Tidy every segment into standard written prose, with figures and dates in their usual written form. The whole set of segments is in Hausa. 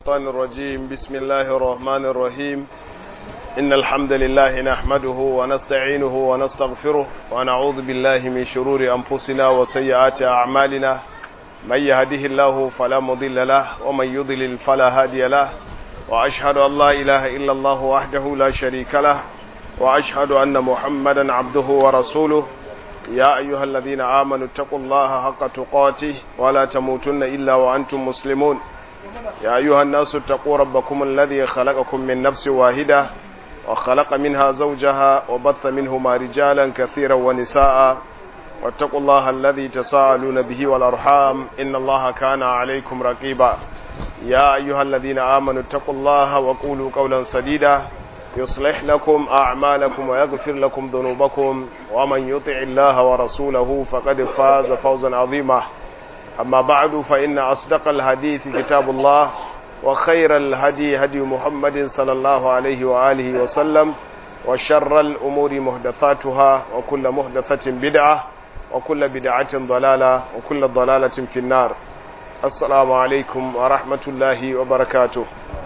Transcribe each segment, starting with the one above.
الشيطان الرجيم. بسم الله الرحمن الرحيم. إن الحمد لله نحمده ونستعينه ونستغفره ونعوذ بالله من شرور أنفسنا وسيئات أعمالنا. من يهده الله فلا مضل له ومن يضلل فلا هادي له، وأشهد أن لا إله إلا الله وحده لا شريك له، وأشهد أن محمدا عبده ورسوله. يا أيها الذين آمنوا اتقوا الله حق تقاته ولا تموتن إلا وأنتم مسلمون. يا أيها الناس اتقوا ربكم الذي خلقكم من نفس واحدة وخلق منها زوجها وبث منهما رجالا كثيرا ونساء، واتقوا الله الذي تساءلون به والأرحام إن الله كان عليكم رقيبا. يا أيها الذين آمنوا اتقوا الله وقولوا قولا سديدا يصلح لكم أعمالكم ويغفر لكم ذنوبكم، ومن يطع الله ورسوله فقد فاز فوزا عظيما. أما بعد، فإن أصدق الحديث كتاب الله، وخير الهدي هدي محمد صلى الله عليه وآله وسلم، وشر الأمور محدثاتها، وكل محدثة بدعة، وكل بدعة ضلالة، وكل ضلالة في النار. السلام عليكم ورحمة الله وبركاته.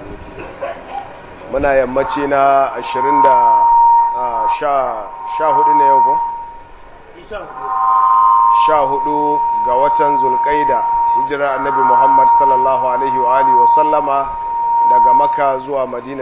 muna yammaci na 14 ne yau ko? 14 ga watan Zulqaida, hijira annabi Muhammad sallallahu alaihi wa alihi wa sallama daga Makka zuwa Madina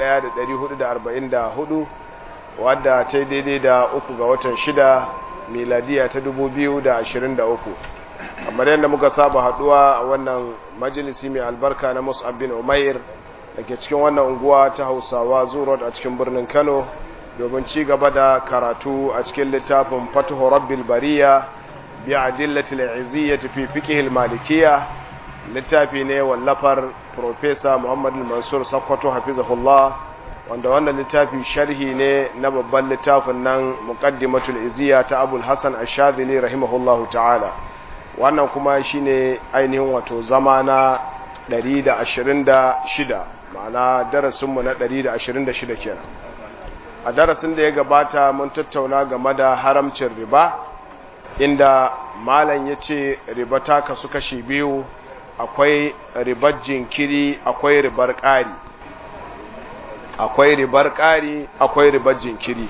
1444, wadda ta daidai da 3 ga watan 6 miladiya ta 2023. kamar yadda muka saba haduwa a wannan majalisi mai albarka na Mus'ab bin Umair dake cikin wannan unguwa ta Hausawa Zurot a cikin birnin Kano, domin ci gaba da karatu a cikin littafin Fathu Rabbil Bariya bi Adillatil Iziyyah fi Fiqh al-Malikiyya. Littafi ne wallafar Professor Muhammad Mansur Sakkwato hafizahullah, wanda wannan littafi sharhi ne na babban littafin nan Muqaddimatul Iziyyah ta Abul Hasan Ash-Shadhili rahimahullahu ta'ala. Wannan kuma shine ainihin wato zama na 126, ma'ana darasinmu na 126 kenan. A darasin da ya gabata mun tattauna game da haramcin riba, inda malam ya ce riba ta kasu kashi biyu: akwai ribar jinkiri, akwai ribar ƙari. Akwai ribar ƙari, akwai ribar jinkiri.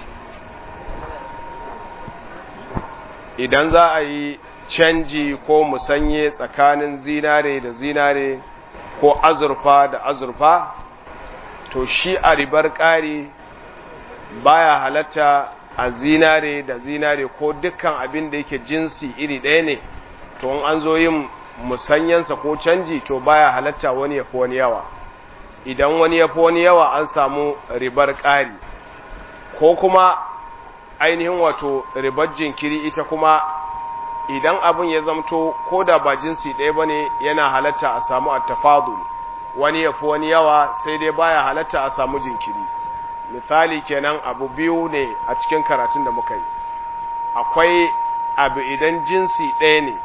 Idan za a yi canji ko musanye tsakanin zinare da zinare ko azurfa da azurfa, to shi a ribar ƙari baya halatta a zinare da zinare ko dukkan abin da yake jinsi iri ɗaya ne, to in an zo yin musanyansa ko canji to baya halatta wani ya fi wani yawa. Idan wani ya fi wani yawa an samu ribar ƙari, ko kuma ainihin wato ribar jinkiri. Ita kuma idan abin ya zamto ko da ba jinsi ɗaya ba ne, yana halatta a samu attafadul, wani ya fi wani yawa, sai dai baya halatta a samu jinkiri. Misali kenan, abu biyu ne a cikin karatun da muka yi. Akwai abu idan jinsi ɗaya ne,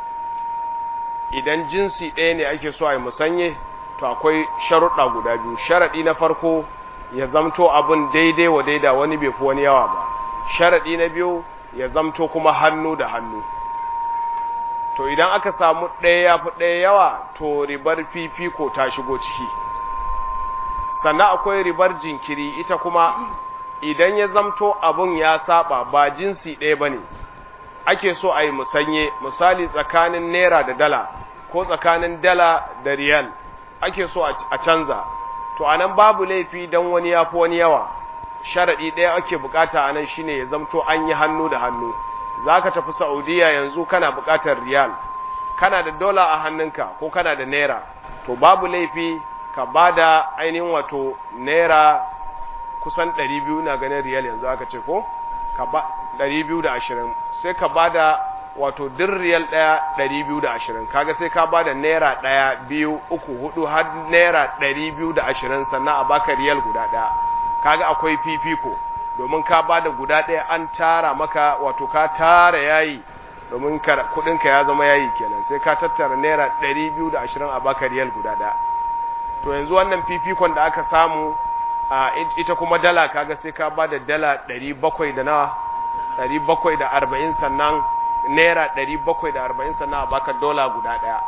idan jinsi ɗaya ne ake so a yi musanye, to akwai sharuɗa guda biyu. Sharaɗi na farko ya zamto abin daidai wa daida, wani bai fi wani yawa ba. Sharaɗi na biyu ya zamto kuma hannu da hannu. To idan aka samu ɗaya ya fi ɗaya yawa, to ribar fifiko ta shigo ciki. Sannan akwai ribar jinkiri. Ita kuma idan ya zamto abun ya saba, ba jinsi ɗaya ba ne, ake so a yi musanye. Misali tsakanin naira da dala, ko tsakanin dala da riyal ake so a canza, to anan babu laifi don wani ya fi wani yawa. Sharaɗi ɗaya ake bukata anan shine ya zamto an yi hannu da hannu. Za ka tafi Saudiya yanzu, kana bukatar riyal, kana da dola a hannunka ko kana da naira, to babu laifi ka ba da ainihin wato naira kusan 200 na ganin riyal yanzu aka ce ko? 220, sai ka ba da wato din riyal ɗaya 220, kaga sai ka ba da naira 1, 2, 3, 4 har naira 220 sannan a baka riyal guda ɗaya. Kaga akwai fifiko, domin ka ba da guda ɗaya an tara maka, wato ka tara yayi, domin kudinka ya zama yayi kenan, sai ka tattara naira 220 a baka riyal guda ɗaya. To yanzu wannan fifikon da aka samu ita kuma dala, kaga sai ka ba da dala 700 da nawa 740, sannan naira 740 sannan a baka dola guda ɗaya.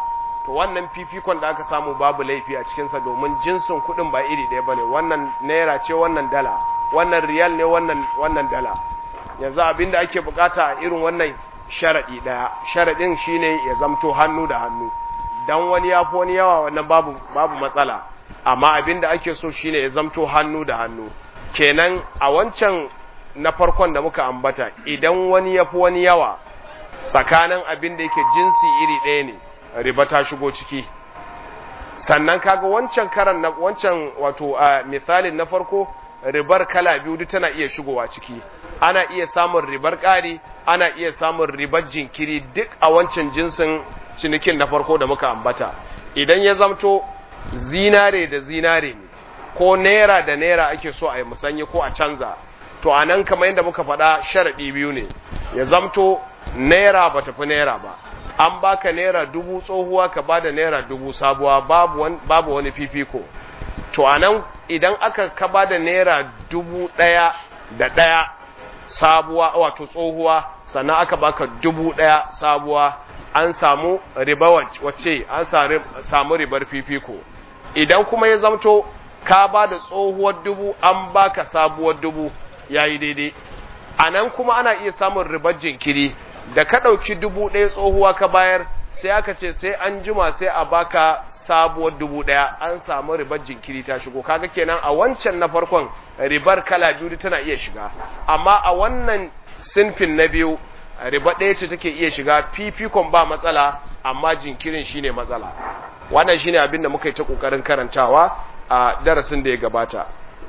to wannan fifikon da aka samu babu laifi a cikinsa domin jinsin kuɗin ba iri ɗaya ba ne, wannan naira ce wannan dala, wannan riyal ne wannan dala. Yanzu abin da ake bukata a irin wannan sharaɗi ɗaya, sharaɗin shine ya zamto hannu da hannu, dan wani ya fi wani yawa wannan babu matsala, amma abin da ake so shine ya zamto hannu da hannu. Kenan a wancan na farkon da muka ambata, idan wani ya fi wani yawa tsakanin abin da yake jinsi iri ɗaya ne, riba ta shigo ciki. Sannan kaga wancan karan na wancan wato a misalin na farko, ribar kala biyu duk tana iya shigowa ciki. Ana iya samun ribar ƙari, ana iya samun ribar jinkiri duk a wancan jinsin cinikin na farko da muka ambata. Idan ya zamto zinare da zinare ne, ko naira da naira ake so a yi musanye ko a canza, to a nan kamar yadda muka faɗa sharaɗi biyu ne, ya zamto naira ba tafi naira ba, an baka naira 1000 tsohuwa ka bada naira 1000 sabuwa, babu wani fifiko. To a nan idan ka bada naira 1001 sabuwa wato tsohuwa, sannan aka baka 1000 sabuwa, an samu riba wacce an samu ribar fifiko. Idan kuma ya zamto ka bada tsohuwar 1000 an baka sabuwar 1000, yayi daidai. A nan kuma ana iya samun ribar jinkiri, da ka ɗauki 1000 tsohuwa ka bayar, sai aka ce sai an jima sai a baka sabuwar 1000, an samu ribar jinkiri ta shigo. Kaga kenan a wancan na farkon ribar kala biyu tana iya shiga, amma a wannan sinfin na biyu riba ɗaya ce take iya shiga, fifikon ba matsala amma jinkirin shine matsala. Wannan shine abin da muka yi ta kokarin karantawa a darasin da ya gabata.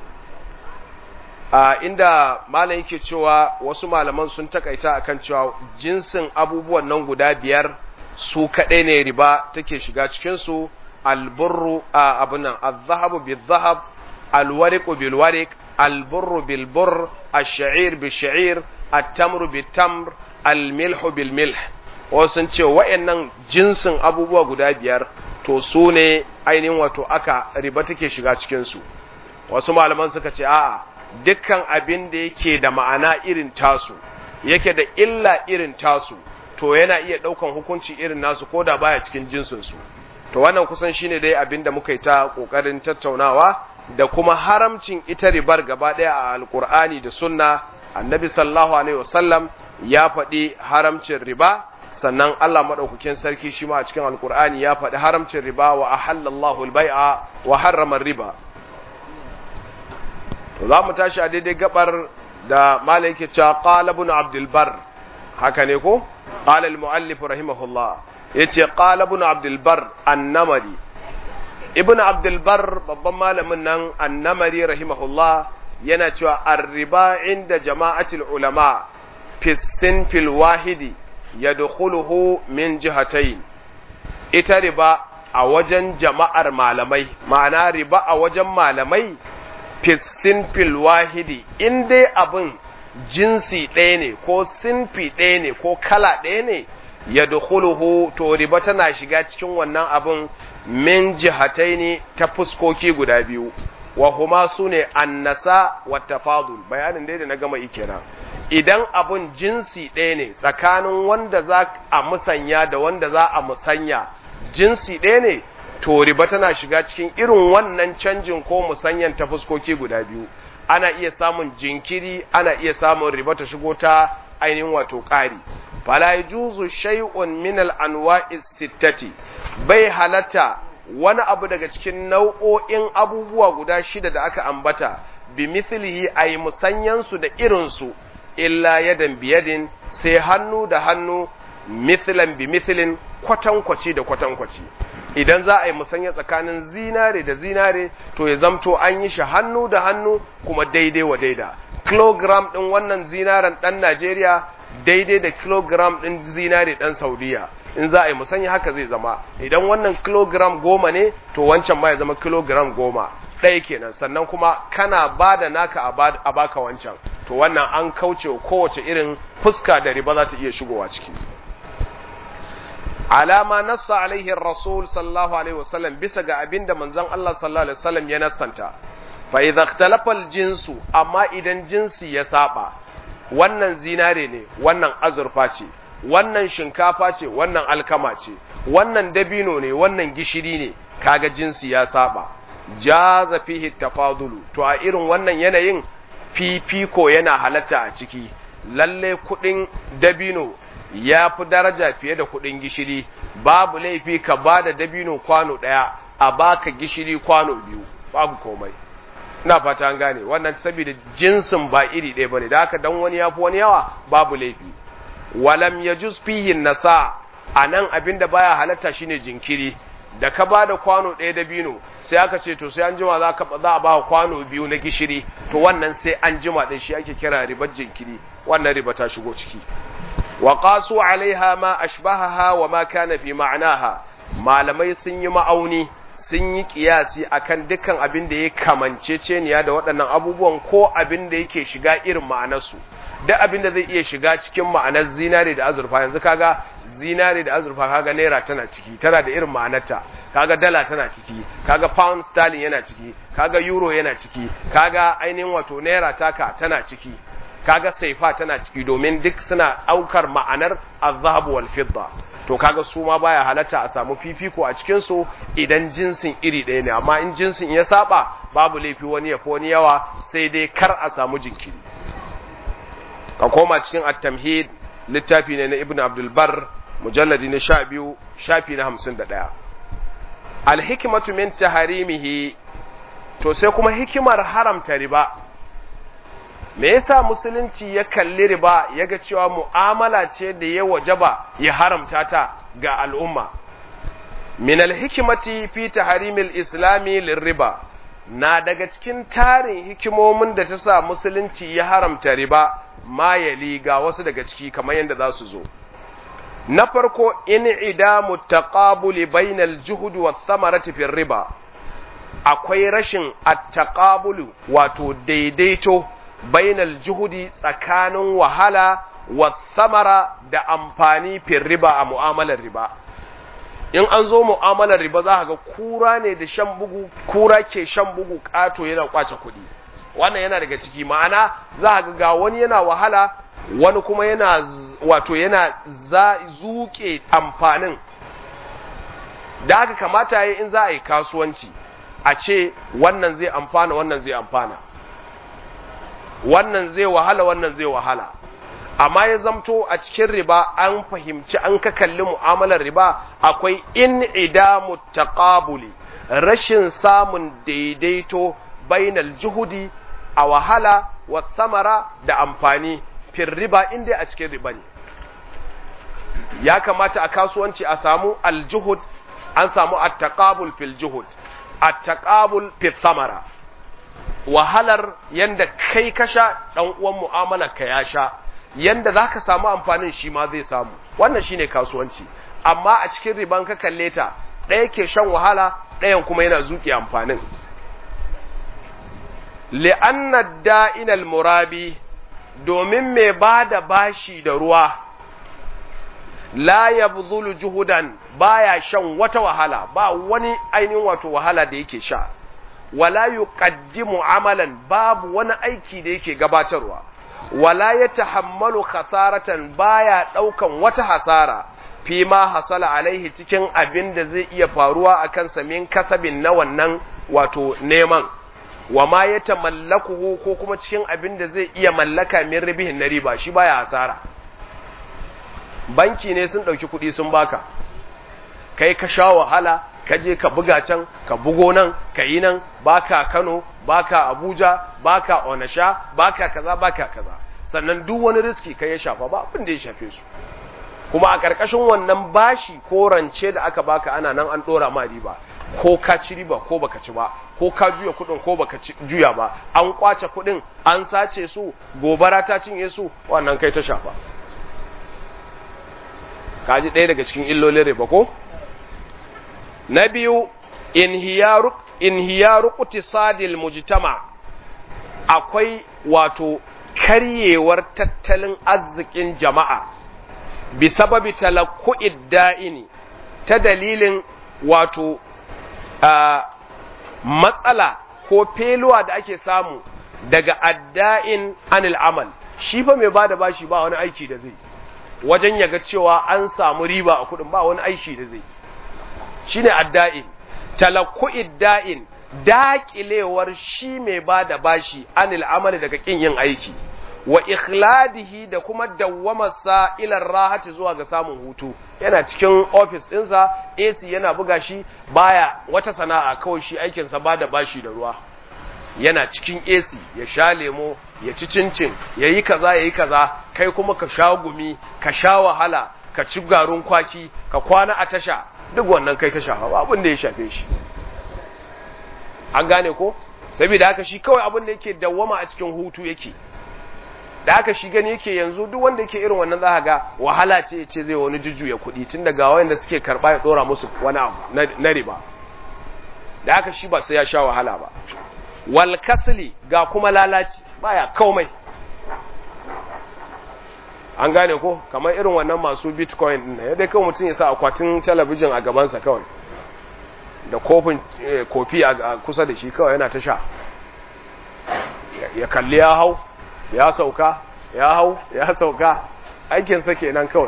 Inda malam yake cewa wasu malaman sun takaita akan cewa jinsin abubuwan nan guda 5 su kadai ne riba take shiga cikin su: alburru abunan az-zahabu bil-zahab, al-wariqu bil-wariq, alburru bil-burr, ash-sha'ir bil-sha'ir, at-tamru bit-tamr, al-milhu bil-milh. Wasu sun ce wayannan jinsin abubuwa guda 5 to su ne ainihin wato aka riba take shiga cikin su. Wasu malaman suka ce a'a, dukkan abin da yake da ma'ana irin tasu, yake da illa irin tasu, to yana iya daukan hukunci irin nasu ko da baya cikin jinsin su. To wannan kusan shine dai abin da muka yi ta kokarin tattaunawa, da kuma haramcin ita ribar gaba daya a alkur'ani da sunna. Annabi sallallahu alaihi wasallam ya faɗi haramcin riba, sannan Allah madaukakin sarki shi ma a cikin alkur'ani ya faɗi haramcin riba, wa ahallallahu al-bai'a wa harrama riba. To za mu tashi a daidai gabar da malai yake cewa qala ibn abdul bar, haka ne ko? Qala al-muallif rahimahullah, yace qala ibn abdul bar an-namari. Ibn abdul bar babban malamin nan an-namari rahimahullah yana cewa ar-riba inda jama'atul ulama fi sinfil wahidi yadkhuluhu min jihatayn. Ita riba a wajen jama'ar malamai, ma'ana riba a wajen malamai fi sinfil wahidi, in dai abin jinsi ɗaya ne ko sinfi ɗaya ne ko kala ɗaya ne, yadkhuluhu, to riba tana shiga cikin wannan abin min jihataini, ta fuskoki guda biyu, wa huma sune annasa wa tafadul. Bayanin dai da na gama ikira, idan abun jinsi ɗaya ne tsakanin wanda za a musanya da wanda za a musanya jinsi ɗaya ne, to riba tana shiga cikin irin wannan canjin ko musanyan ta fuskoki guda biyu. Ana iya samun jinkiri, ana iya samun riba ta shigo ta ainihin wato ƙari. Fala yajuzu shay'un min al-anwa'i sittati, bai halatta wani abu daga cikin nau'o'in abubuwa guda 6 da aka ambata, bi mithlihi ay musanyan su da irin su, illa yadan biyadin, sai hannu da hannu, mithlan bi mithlin, kwatankwaci da kwatankwaci. Idan za a yi musanya tsakanin zinare da zinare, to ya zamto an yi shi hannu da hannu kuma daidai wa daida. Kilogram ɗin wannan zinaren ɗan Najeriya daidai da kilogram ɗin zinare ɗan Saudiya. In za a yi musanya haka zai zama, idan wannan kilogram 10 ne, to wancan ma ya zama kilogram 10 ɗaya kenan. Sannan kuma kana ba da naka a baka wancan, to wannan an kauce kowace irin fuska da riba za ta iya shigowa ciki. Alama nassa alaihi rasul sallallahu alaihi wasallam, bisa ga abinda manzon Allah sallallahu alaihi wasallam ya nassanta. Fa idza ikhtalafa al-jinsu, amma idan jinsi ya saba, wannan zinare ne, wannan azurfa ce, wannan shinkafa ce wannan alkama ce wannan dabino ne wannan gishiri ne kaga jinsi ya saba jaza fihi tafadulu to a irin wannan yanayin fifiko yana halatta a ciki lalle kudin dabino ya fi daraja fiye da kudin gishiri babu laifi ka bada dabino kwano daya a baka gishiri kwano biyu babu komai ina fata an gane wannan saboda jinsin ba iri ɗaya bane da haka dan wani yafi wani yawa babu laifi walam yajuz fihi nasa anan abinda baya halatta shine jinkiri da ka bada kwano ɗaya dabino sai aka ce to sai an jima za a ba kwano biyu na gishiri to wannan sai an jima din shi ake kira ribar jinkiri wannan riba ta shigo ciki wa qasu alaiha ma ashbahaha wa ma kana fi ma'naha malamai sun yi ma'auni sun yi kiyasi akan dukkan abin da ya kamanceceniya da waɗannan abubuwan ko abin da yake shiga irin ma'anarsu duk abin da zai iya shiga cikin ma'anar zinare da azurfa yanzu kaga zinare da azurfa kaga naira tana ciki tana da irin ma'anarta kaga dala tana ciki kaga pound sterling yana ciki kaga euro yana ciki kaga ainihin wato naira taka tana ciki kaga saifa tana ciki domin duk suna aukar ma'anar az-zahab wal fidda to kaga su ma baya halatta a samu fifiko a cikin su idan jinsin iri ɗaya ne amma in jinsin ya saba babu laifi wani ya fi wani yawa sai dai kar a samu jinkiri ka koma cikin at-tamhid littafi ne na ibnu abdul bar mujalladi na 12 shafi na 51 al-hikmatu min taharimihi to sai kuma hikimar haramta riba me yasa musulunci ya kalli riba yaga cewa mu'amala ce da ya wajaba ya haramta ta ga al'umma min al-hikmati fi tahrimil islami lirriba na daga cikin tarin hikimomin da ta sa musulunci ya haramta riba ma yali ga wasu daga ciki kamar yadda za su zo na farko in'idamu taqabuli bainal juhud wa thamarati fi riba akwai rashin at-taqabulu wato daidaito bainal juhudi tsakanin wahala wa thamara da amfani fi riba a mu'amalar riba in an zo mu'amalar riba za ka ga kura ne da shan bugu kura ke shan bugu kato yana kwace kuɗi wannan yana daga ciki ma'ana za ka ga wani yana wahala wani kuma yana wato yana zuke amfanin da haka kamata yayi in za a yi kasuwanci a ce wannan zai amfana wannan zai amfana wannan zai wahala wannan zai wahala amma ya zamto a cikin riba an fahimci an ka kalli mu'amalar riba akwai in'idamu taqabuli rashin samun daidaito bainal juhudi a wahala wa samara da amfani fil riba inda a cikin riba ne ya kamata a kasuwanci a samu aljuhud an samu at-taqabul fil juhud at-taqabul fil samara wahalar yanda kai ka sha dan uwan mu'amalar ka ya sha yanda zaka samu amfanin shi ma zai samu wannan shine kasuwanci amma a cikin riban ka kalle ta ɗaya ke shan wahala ɗayan kuma yana zuƙi amfanin li'anna da'inal murabi domin mai bada bashi da ruwa la yabdhulu juhudan baya shan wata wahala ba wani ainihin wato wahala da yake sha wala yuqaddimu amalan babu wani aiki da yake gabatarwa wala yatahammalu khasaratan baya daukan wata hasara fi ma hasala alaihi cikin abin da zai iya faruwa akan sa min kasabin na wannan wato neman wa ma yatamallakuhu ko kuma cikin abin da zai iya mallaka min ribihin na riba shi baya hasara banki ne sun dauki kuɗi sun baka kai ka sha wahala ka je ka buga can ka bugo nan ka yi nan baka Kano baka Abuja baka Onasha baka kaza baka kaza sannan duk wani riski kai ya shafa ba abin da ya shafe su kuma a karkashin wannan bashi ko rance da aka baka ana nan an dora ma riba ko ka ci riba ko baka ci ba ko ka juya kudin ko baka juya ba an kwace kudin an sace su gobara ta cinye su wannan kai ta shafa kaji ɗaya daga cikin illolin riba ko na biyu inhiyaru iqtisadil mujtama akwai wato karyewar tattalin arzikin jama'a bi sababi talakku'id da'ini ta dalilin wato matsala ko feluwa da ake samu daga adda'in anil amal shi fa mai bada bashi ba wani aiki da zai wajen yaga cewa an samu riba a kudin, ba wani aishi da zai. Shine adda'in. Talakku'id da'in, daƙilewar shi mai bada bashi anil amali daga kin yin aiki, wa ikhladihi da kuma dawwamarsa ila rahati zuwa ga samun hutu. Yana cikin office ɗinsa, AC yana buga shi, baya wata sana'a, kawai shi aikinsa bada bashi da ruwa. Yana cikin AC ya sha lemo, ya ci cincin, yayi kaza, kai kuma ka sha gumi, ka sha wahala, ka ci garin kwaki, ka kwana a tasha, duk wannan kai ta shafa, ba abin da ya shafe shi. An gane ko? Saboda haka shi kawai abin da yake dawwama a cikin hutu yake. Da haka shi gani yake yanzu duk wanda yake irin wannan za ga wahala ce zai wani jujjuya kuɗi tun daga wayanda suke karɓa ya ɗora musu wani abu na riba. Da haka shi ba sai ya sha wahala ba. Wal kasli ga kuma lalaci baya komai. An gane ko? Kamar irin wannan masu bitcoin din ne, dai kawai mutum ya sa akwatin talabijin a gabansa kawai da kofin kofi a kusa da shi kawai yana ta sha, ya kalli ya hau ya sauka, ya hau ya sauka, aikinsa kenan kawai.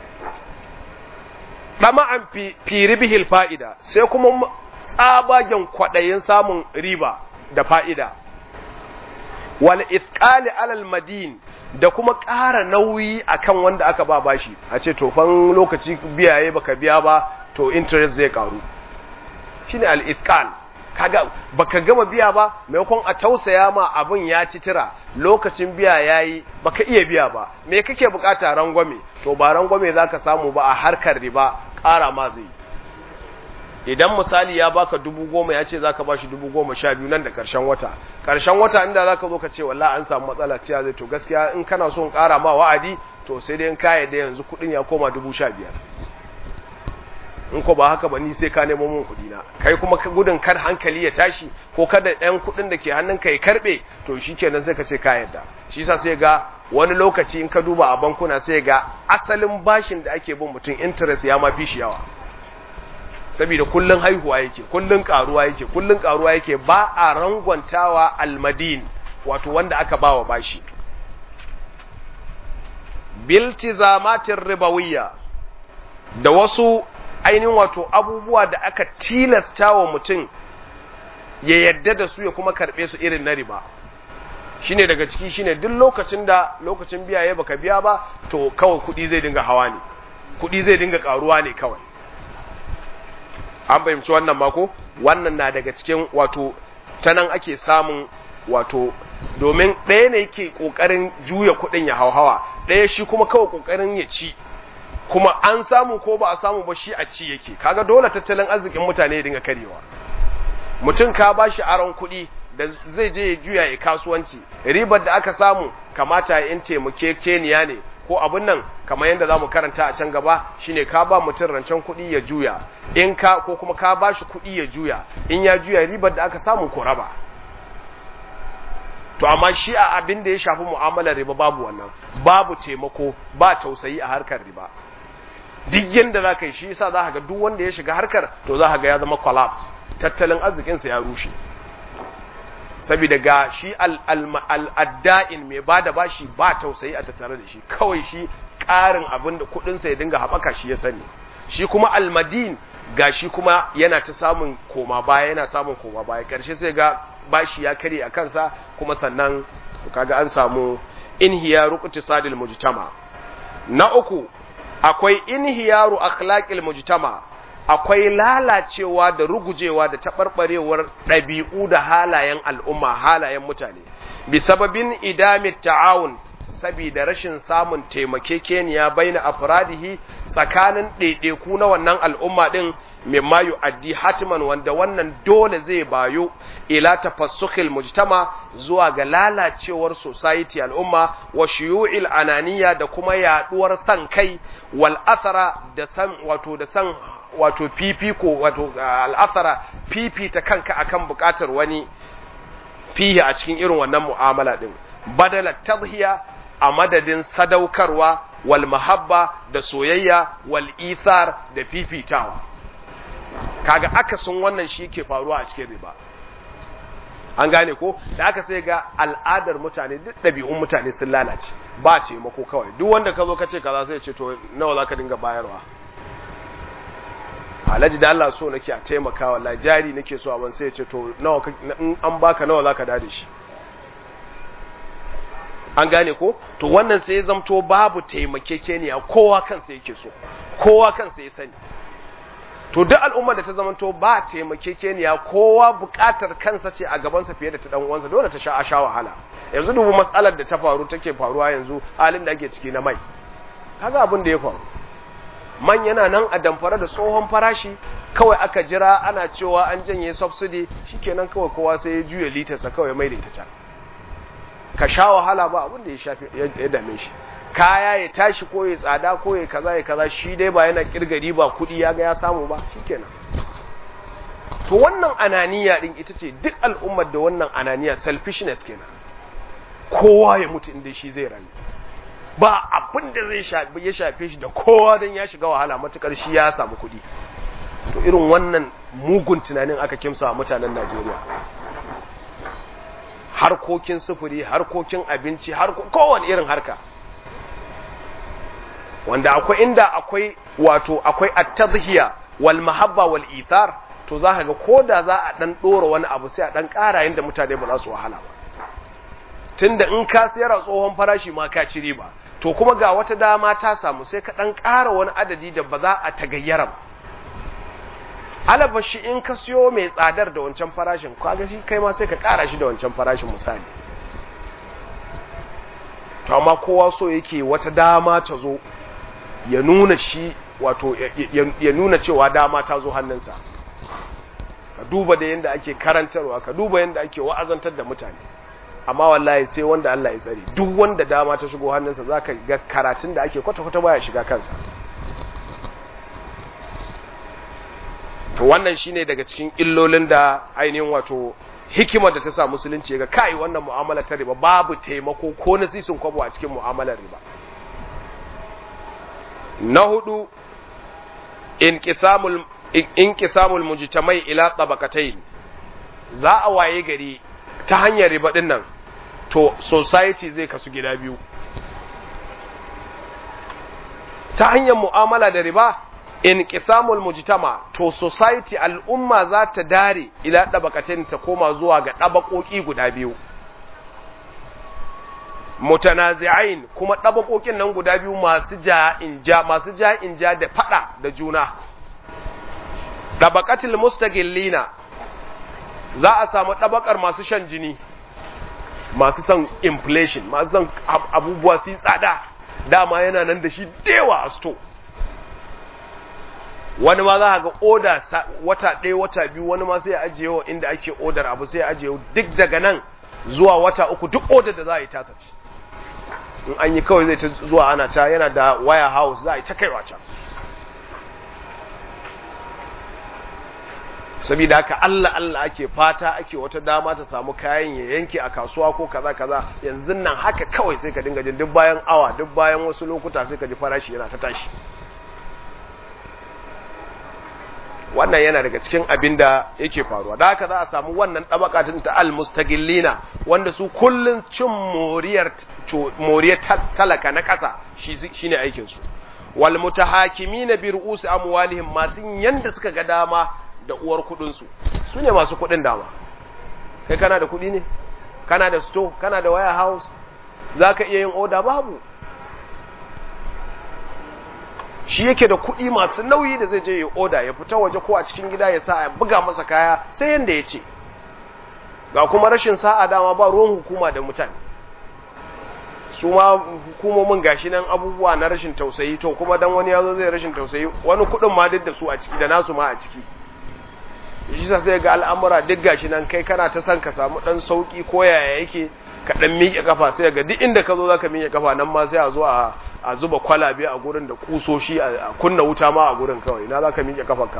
Ɗama'an fi ribihil fa'ida, sai kuma tsabagen kwaɗayin samun riba da fa'ida. Wal ithqali alal madin, da kuma ƙara nauyi akan wanda aka ba bashi, a ce tofan lokaci biyaye baka biya ba to interest zai ƙaru. Shine al ithqal. Kaga baka gama biya ba, maimakon a tausaya ma abin ya ci tira, lokacin biya yayi baka iya biya ba, me kake bukata? Rangwame. To ba rangwame zaka samu ba a harkar riba, ƙara ma zai. Idan misali ya baka 10,000 ya ce zaka bashi 12,000 nan da karshen wata inda zaka zo ka ce wallahi an samu matsala ciya zai, to gaskiya in kana so in ƙara ma wa'adi to sai dai in ka yadda yanzu kudin ya koma 15,000. In ko ba haka ba ni sai ka nemo mun kudi na, kai kuma gudun kar hankali ya tashi ko kada ɗan kudin da ke hannunka ya karbe, to shikenan sai ka ce ka yadda. Shi yasa sai ga wani lokaci in ka duba a bankuna sai ga asalin bashin da ake bin mutum interest ya ma fi shi yawa. Saboda kullun haihuwa yake, kullun karuwa yake, ba a rangwantawa almadin, wato wanda aka bawa bashi. Biltizamatir ribawiyya, da wasu ainihin wato abubuwa da aka tilasta wa mutum ya yadda da su ya kuma karbe su irin na riba. Shine daga ciki shine duk lokacin biya ya baka biya ba, to kawai kudi zai dinga hawa ne, kudi zai dinga karuwa ne kawai. An fahimci wannan mako? Wannan na daga cikin wato tanan ake samun wato, domin ɗaya ne yake ƙoƙarin juya kuɗin ya hauhawa, ɗaya shi kuma kawai ƙoƙarin ya ci, kuma an samu ko ba a samu ba shi a ci yake. Kaga dole tattalin arzikin mutane ya dinga karewa. Mutum ka ba shi aron kuɗi da zai je ya juya ya kasuwanci, ribar da aka samu kamata in taimake keniya ne ko abin nan, kamar yadda za mu karanta a can gaba, shine ka ba mutum rancen kuɗi ya juya, in ka ko kuma ka ba shi kuɗi ya juya, in ya juya ribar da aka samu ko raba. To amma shi a abin da ya shafi mu'amalar riba babu wannan, babu taimako, ba tausayi a harkar riba. Duk yanda za ka yi, shi yasa za ka ga duk wanda ya shiga harkar to za ka ga ya zama collapse, tattalin arzikinsa ya rushe. Saboda ga shi al'adda'in mai ba da bashi ba tausayi a tattare da shi, kawai shi ƙarin abin da kuɗinsa ya dinga haɓaka shi ya sani. Shi kuma almadin ga shi kuma yana ta samun koma baya, ƙarshe sai ga bashi ya kare a kansa, kuma sannan kaga an samu inhiyaru iqtisadil mujtama. Na uku, akwai inhiyaru akhlaqil mujtama, akwai lalacewa da rugujewa da taɓarɓarewar ɗabi'u da halayen al'umma, halayen mutane, bi sababin idamit ta'awun, saboda rashin samun taimakekeniya baina afradihi, tsakanin ɗaiɗaiku na wannan al'umma ɗin, mimma yu'addi hatiman, wanda wannan dole zai bayo ila tafassukil mujtama, zuwa ga lalacewar society al'umma, wa shuyu'il ananiya, da kuma yaduwar san kai, wal athara, da san wato fifiko, wato al'athara, fifita kanka akan bukatar wani fihi a cikin irin wannan mu'amala din, badala tadhiya, a madadin sadaukarwa, wal mahabba, da soyayya, wal ithar, da fifitawa. Kaga akasin wannan shi ke faruwa a cikin riba. an gane ko da aka sai ga al'adar mutane duk ɗabi'un mutane sun lalace ba taimako kawai duk wanda ka zo ka ce kaza sai ya ce to nawa za ka dinga bayarwa alhaji da Allah so nake a taimaka wallahi jari nake so abin sai ya ce to nawa in an baka nawa za ka dade shi an gane ko to wannan sai ya zamto babu taimakekeniya kowa kansa yake so kowa kansa ya sani to duk al'ummar da ta zamanto ba taimakekeniya kowa bukatar kansa ce a gabansa fiye da ta dan uwansa dole ta sha wahala yanzu dubu matsalar da ta faru take faruwa yanzu halin da ake ciki na mai kaga abin da ya faru man yana nan a damfara da tsohon farashi kawai aka jira ana cewa an janye subsidy shikenan kawai kowa sai ya juya litarsa kawai mai da ita can ka sha wahala ba abin da ya dame shi kaya ya tashi ko ya tsada ko ya kaza shi dai ba yana kirgari ba kudi ya ga ya samu ba shikenan to wannan ananiya din ita ce duk al'ummar da wannan ananiya selfishness kenan kowa ya mutu inda shi zai rayu ba abin da ya shafe shi da kowa dan ya shiga wahala matukar shi ya samu kudi to irin wannan mugun tunanin aka kimsa mutanen Najeriya harkokin sufuri harkokin abinci kowane irin harka wanda akwai inda akwai at-tadhiya wal mahabba wal ithar to za ka ga koda za a dan dora wani abu sai a dan ƙara yanda mutane ba za su wahala ba tunda in ka sayar a tsohon farashi ma ka ci riba to kuma ga wata dama ta samu sai ka dan ƙara wani adadi da ba za a tagayyara ba alabashi in ka siyo mai tsadar da wancan farashin kaga shi kai ma sai ka ƙara shi da wancan farashin misali to amma kowa so yake wata dama ta zo ya nuna shi wato ya nuna cewa dama ta zo hannunsa ka duba da yanda ake karantarwa ka duba yanda ake wa'azantar da mutane amma wallahi sai wanda Allah ya tsare duk wanda dama ta shigo hannunsa zaka ga karatun da ake kwata-kwata baya shiga kansa to wannan shine daga cikin illolin da ainihin wato hikimar da ta sa musulunci ga kai wannan mu'amala ta riba babu taimako ko nasisin kwabo a cikin mu'amalar riba na hudu inqisamul mujtamai ila tabaqatayn za a waye gari ta hanyar riba din nan to society zai kasu gida biyu ta hanyar mu'amala da riba inqisamul mujtama to society al'umma za ta dare ila tabaqatayn ta koma zuwa ga tabakoki guda biyu mutanazi'ain kuma tabakokin nan guda biyu masu ja'inja da fada da juna tabaqatul mustaqillina za a samu tabakar masu shan jini masu son inflation masu son abubuwa su tsada dama yana nan da shi dewa a store wani ma za ga order wata ɗaya wata biyu wani ma sai ya ajiye wa inda ake order abu sai ya ajiye duk daga nan zuwa wata uku duk order da za a yi tasa ce in an yi kawai zai ta zuwa ana ta yana da wire house za a yi ta kaiwa can saboda haka Allah ake fata ake wata dama ta samu kayan ya yanke a kasuwa ko kaza yanzu nan haka kawai sai ka dinga jin duk bayan awa duk bayan wasu lokuta sai ka ji farashi yana ta tashi wannan yana daga cikin abin da yake faruwa da haka za a samu wannan tabakatin ta almustaqillina wanda su kullun cin moriyar talaka na kasa shine aikin su wal mutahakimina bi ru'us amwalihim masu yanda suka ga dama da uwar kudin su sune masu kudin dama kai kana da kudi ne kana da store kana da wire house zaka iya yin order babu shi yake da kuɗi masu nauyi da zai je ya oda ya fita waje ko a cikin gida ya sa a buga masa kaya sai yanda ya ce ga kuma rashin sa'a dama ba ruwan hukuma da mutane su ma hukumomin gashi nan abubuwa na rashin tausayi to kuma dan wani yazo zai rashin tausayi wani kuɗin ma duk da su a ciki da nasu ma a ciki shi sa sai ga al'amura duk gashi nan kai kana ta san ka samu dan sauki ko yaya yake ka dan miƙe kafa sai ga duk inda ka zo zaka miƙe kafa nan ma sai a zo a zuba kwalabe a gurin da kusoshi a kunna wuta ma a gurin kawai na zaka miƙe kafarka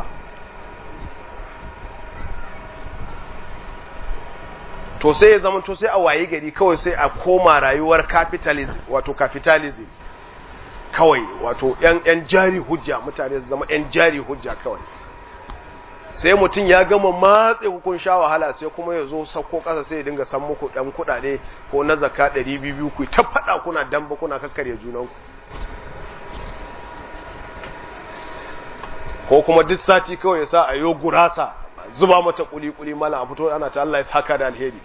to sai ya zama to sai a waye gari kawai sai a koma rayuwar capitalism wato capitalism kawai wato yan jari hujja mutane su zama yan jari hujja kawai sai mutum ya gama matse hukun sha wahala sai kuma ya zo sauko ƙasa sai ya dinga san muku ɗan kuɗaɗe ko na zakka 200 ku ta faɗa kuna damba kuna kakkarya junanku ko kuma duk sati kawai ya sa a yo gurasa zuba mata kuli-kuli mala a fito ana ta Allah ya saka da alheri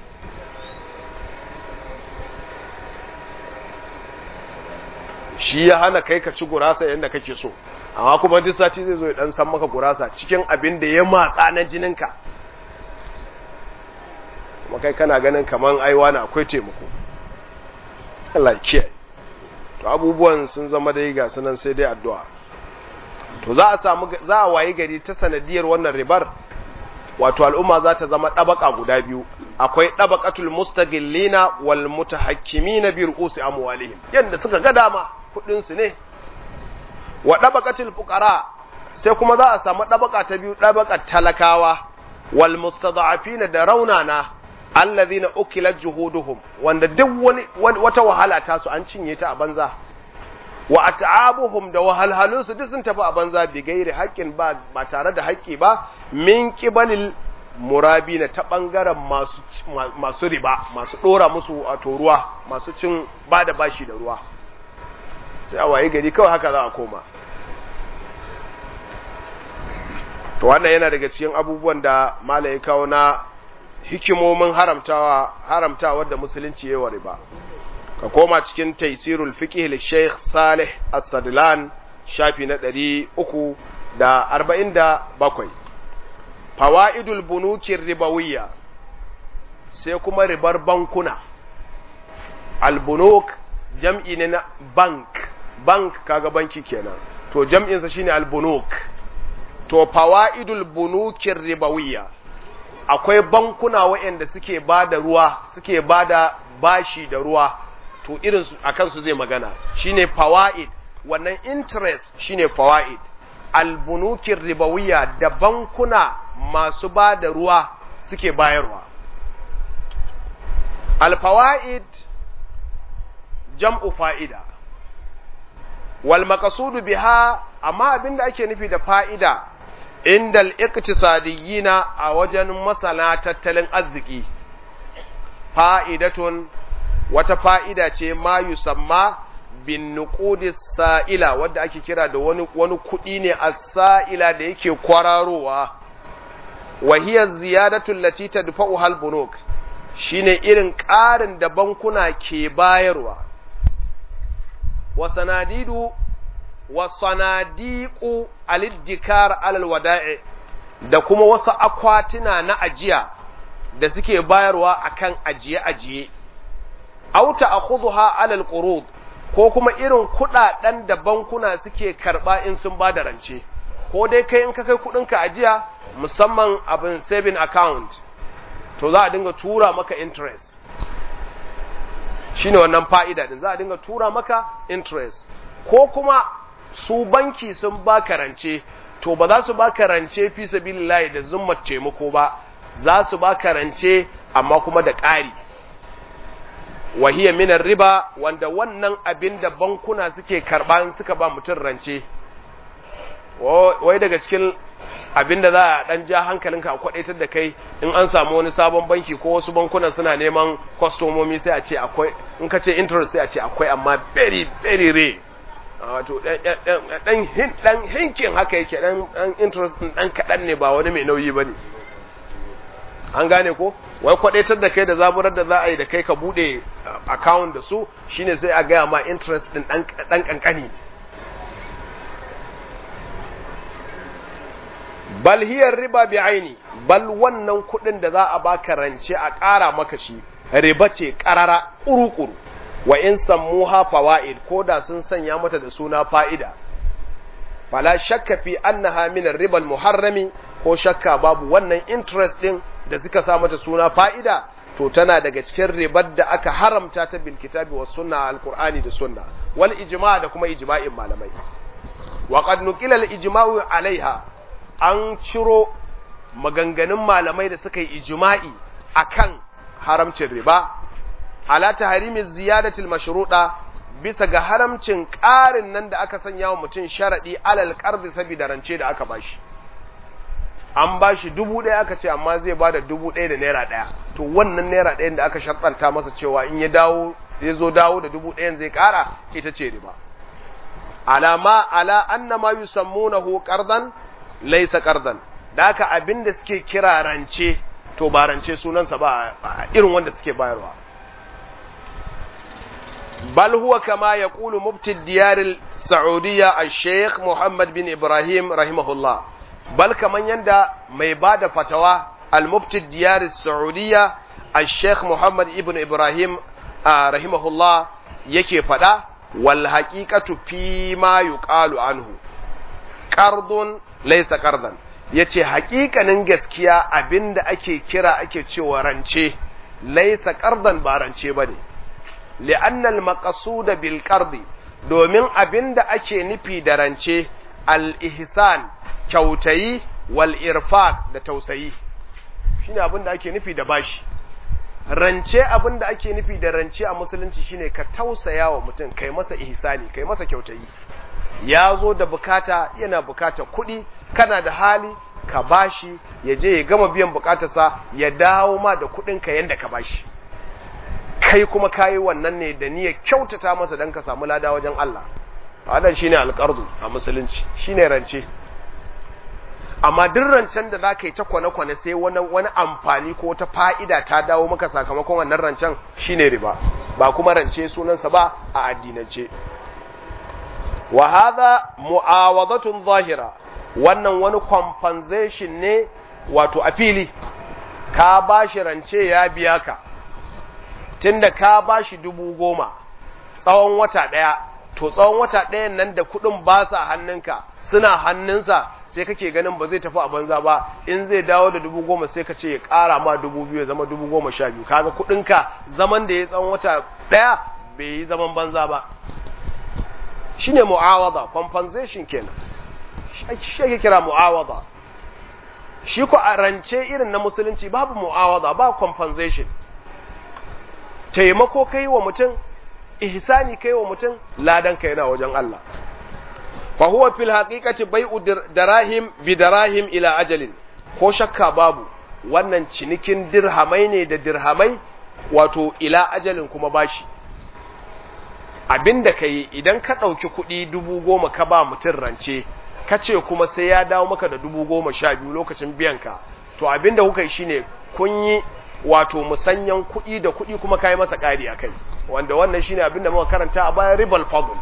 shi ya hana kai ka ci gurasa yadda kake so amma kuma duk sati zai zo ya dan san maka gurasa cikin abin da ya matsa na jininka kuma kai kana ganin kaman aiwa na akwai taimako Allah ya kiyaye to abubuwan sun zama dai ga sunan sai dai addu'a to za a wayi gari ta sanadiyar wannan ribar wato al'umma za ta zama dabaka guda biyu akwai dabaqatul mustaghillina wal mutahakkimina bi ru'usi amwalihim yanda suka ga dama kudin su ne wa dabaqatul fuqara sai kuma za a samu dabaka ta biyu dabaqat talakawa wal mustada'afina da raunana alladhina ukilat juhuduhum wanda duk wata wahala ta su an cinye ta a banza wa at'abuhum da wahalhalun su duk sun tafi a banza bi gairi haƙƙin ba tare da haƙƙi ba min qibalil murabina ta bangaren masu riba masu dora musu a ruwa masu cin bada bashi da ruwa sai a waye gari kawai haka za a koma to wannan yana daga cikin abubuwan da malai kawo na hikimomin haramtawa da musulunci yayi wa riba ka koma cikin taysirul fiqh li Sheikh Salih As-Sadlan shafi na 347 fawaidul bunukir ribawiyya sai kuma ribar bankuna al-bunuk jam'i ne na bank kaga banki kenan to jam'in sa shine al-bunuk to fawaidul bunukir ribawiyya akwai bankuna waɗanda suke bada ruwa suke bada bashi da ruwa to irin su akan su zai magana shine fawaid wannan interest shine fawaid albunukir ribawiyya da bankuna masu bada ruwa suke bayarwa alfawaid jam'u fa'ida wal maqsudu biha amma abinda ake nufi da fa'ida indal iqtisadiyina a wajen masana tattalin arziki fa'idatun wata fa'ida ce ma yusamma bin nuqudis sa'ila wanda ake kira da wani kuɗi ne as-sa'ila da yake kwararowa wa hiya ziyadatu allati tadfa'uha al-bunuk shine irin ƙarin da bankuna ke bayarwa wa sanadiqu al-iddikar al-wada'i da kuma wasu akwatina na ajiya da suke bayarwa akan ajiye auta akhudha ala al-qurud ko kuma irin kudaden da bankuna suke karba in sun bada rance ko dai kai in ka kai kudinka ajiya musamman abin saving account to za a dinga tura maka interest shine wannan fa'ida din za a dinga tura maka interest ko kuma su banki sun baka rance to ba za su baka rance fi sabilillahi da zummat taimako ba za su baka rance amma kuma da ƙari wahiyar minar riba wanda wannan abin da bankuna suke karɓa suka ba mutum rance wai daga cikin abin da za a ɗan ja hankalinka a kwaɗaitar da kai in an samu wani sabon banki ko wasu bankuna suna neman kwastomomi sai a ce akwai in ka ce interest sai a ce akwai amma very very rare wato ɗan hinkin haka yake ɗan interest ɗan kaɗan ne ba wani mai nauyi ba ne an gane ko wai kwadaitar da kai da zaburar da za a yi da kai ka bude account da su shine sai a gaya ma interest din dan kankani bal hiya riba bi aini bal wannan kudin da za a baka rance a ƙara maka shi riba ce ƙarara kurukuru wa in sammuha fawaid koda sun sanya mata da suna fa'ida fala shakka fi annaha min ar-riba al-muharrami ko shakka babu wannan interest din da suka sa mata suna fa'ida to tana daga cikin ribar da aka haramta ta bil kitabi was sunna al-qur'ani da sunna wal ijma' da kuma ijma'in malamai wa qad nuqila al-ijma'u alaiha an ciro maganganun malamai da suka yi ijma'i akan haramcin riba ala tahrimi ziyadati al-mashruda bisa ga haramcin ƙarin nan da aka sanya wa mutum sharadi alal qardi saboda rance da aka bashi an ba shi 1000 aka ce amma zai ba da 1000 da naira 1 to wannan naira 1 da aka sharɗanta masa cewa in ya zo dawo da 1000 zai ƙara ita ce riba. ala anna ma yusammunahu qardan laysa qardan, da haka abinda suke kira rance to ba rance sunansa ba irin wanda suke bayarwa. bal huwa kama yaqulu mufti diyar al-saudiyya al-sheikh Muhammad bin Ibrahim rahimahullah, bal kaman yanda mai bada fatawa al-mufti diyar al-saudiyya al-sheikh Muhammad ibn Ibrahim rahimahullah yake fada, wal haqiqatu fi ma yuqalu anhu qardun laysa qardan, yace haƙiƙanin gaskiya abinda ake kira ake cewa rance laysa qardan ba rance bane, li'anna al-maqsud bil qardi, domin abinda ake nufi da rance al-ihsan kyautayi wal irfaq da tausayi shine abinda ake nufi da bashi. Rance abinda ake nufi da rance a musulunci shine ka tausaya wa mutum, kai masa ihsani, kai masa kyautayi. Ya zo da bukata, yana bukata kuɗi, kana da hali ka bashi, ya je ya gama biyan bukatarsa ya dawo ma da kuɗinka yanda ka bashi. Kai kuma kayi wannan ne da niyyar kyautata masa dan ka samu lada wajen Allah. Wannan shine alqardu a musulunci, shine rance. Amma duk rancen da za ka yi ta kwane-kwane sai wani amfani ko ta fa'ida ta dawo maka sakamakon wannan rancen shine riba, ba kuma rance sunansa ba a addinance. Wa hadha mu'awadatun zahira, wannan wani compensation ne wato a fili, ka bashi rance ya biya ka, tunda ka bashi 10,000 tsawon wata ɗaya, to tsawon wata ɗayan nan da kuɗin ba sa hannunka suna hannunsa, sai kake ganin ba zai tafi a banza ba, in zai dawo da 10,000 sai ka ce ya ƙara ma 2,000 ya zama 12,000, kaga kuɗinka zaman da ya tsawon wata ɗaya bai yi zaman banza ba. Shine mu'awada, compensation kenan, shi ake kira mu'awada. Shi ko a rance irin na musulunci babu mu'awada, ba compensation. Taimako kai wa mutum, ihsani kai wa mutum, ladan kai yana wajen Allah. fa huwa fil haqiqati bai'u darahim bi darahim ila ajalin, ko shakka babu wannan cinikin dirhamai ne da dirhamai, wato ila ajalin kuma bashi. Abinda kai idan ka dauki kuɗi 10,000 ka ba mutum rance, kace kuma sai ya dawo maka da 12,000 lokacin biyan ka, to abinda kuka yi shine kun yi wato musanyan kuɗi da kuɗi kuma kai masa ƙari akai, wanda wannan shine abinda muka karanta a bayan ribal fadl.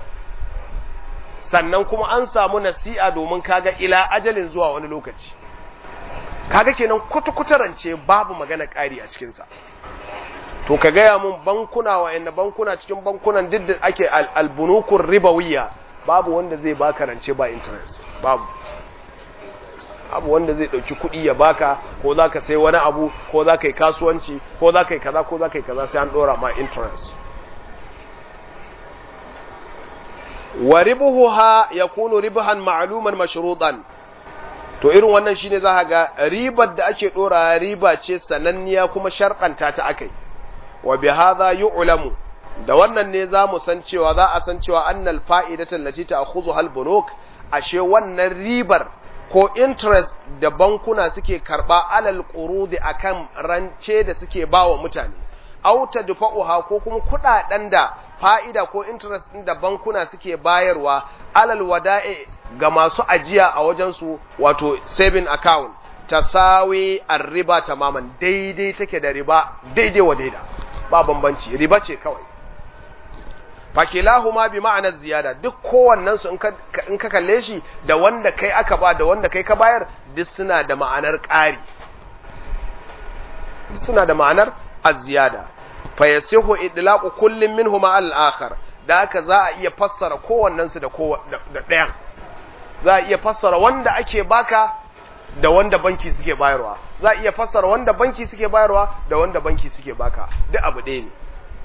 Sannan kuma an samu nasi'a domin kaga ila ajalin zuwa wani lokaci, kaga kenan kutukutarance babu magana ƙari a cikinsa. To ka gaya mun bankuna wa'anda bankuna cikin bankunan duk da ake albunukun ribawiyya, babu wanda zai baka rance ba interest, babu wanda zai ɗauki kuɗi ya baka, ko za ka sai wani abu, ko za ka yi kasuwanci, ko za ka yi kaza, ko za ka yi kaza, sai an ɗora ma interest. wa ribuha yakunu ribhan ma'luman mashrutan, to irin wannan shine za ga ribar da ake dora riba ce sananniya kuma sharqanta ta akai. Wa bi hadha yu'lamu, da wannan ne za mu san cewa, za a san cewa annal fa'idatu allati ta'khudhuha al-bunuk, ashe wannan ribar ko interest da bankuna suke karba alal qurudi akan rance da suke bawa mutane, aw tadfa'uha ko kuma kudaden da fa'ida ko interest ɗin da bankuna suke bayarwa alal wada'i ga masu ajiya a wajensu, wato saving account, tasawi ar-riba tamaman, daidai take da riba, daidai wa daida, ba bambanci, riba ce kawai. Fakilahuma bi ma'anar ziyada, duk kowannen su in ka kalle shi, da wanda kai aka ba da wanda kai ka bayar, duk suna da ma'anar ƙari, suna da ma'anar az-ziyada. Fayasihu idlaqu kullin minhuma al-akhar, da haka za a iya fassara kowannen su da ɗayan, za a iya fassara wanda ake baka da wanda banki suke bayarwa, za a iya fassara wanda banki suke bayarwa da wanda banki suke baka, duk abu ɗaya ne.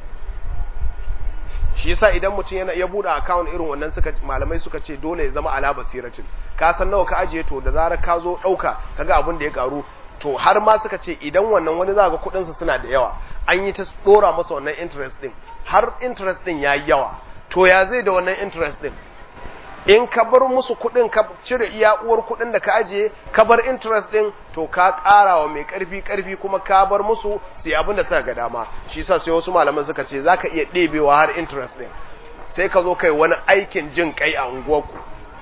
Shi yasa idan mutum ya buɗe account irin wannan, malamai suka ce dole ya zama ala basiratin, ka san nawa ka ajiye, to da zarar ka zo ɗauka kaga abin da ya karu, to har ma suka ce idan wannan wani za ga kuɗinsa suna da yawa, an yi ta dora masa wannan interest din, har interest din ya yi yawa, to ya zai da wannan interest din? in ka bar musu kuɗin ka cire iya uwar kuɗin da ka ajiye ka bar interest ɗin to ka ƙara wa mai ƙarfi kuma ka bar musu su yi abin da suka ga dama. shi yasa sai wasu malaman suka ce za ka iya ɗebewa har interest ɗin sai ka zo kai wani aikin jin kai a unguwarku,